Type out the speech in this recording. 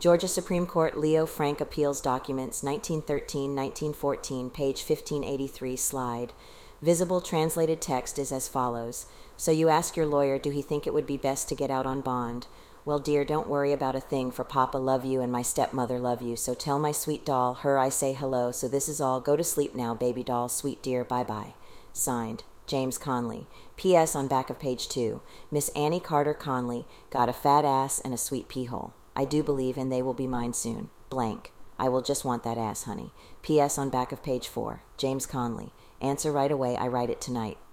Georgia Supreme Court Leo Frank Appeals Documents 1913-1914, page 1583, slide. Visible translated text is as follows. So you ask your lawyer, do he think it would be best to get out on bond? Well, dear, don't worry about a thing, for Papa love you and my stepmother love you. So tell my sweet doll, her I say hello. So this is all. Go to sleep now, baby doll. Sweet dear, bye-bye. Signed, James Conley. P.S. on back of page 2. Miss Annie Carter Conley got a fat ass and a sweet pee-hole. I do believe, and they will be mine soon. Blank. I will just want that ass, honey. P.S. on back of page 4. James Conley. Answer right away. I write it tonight.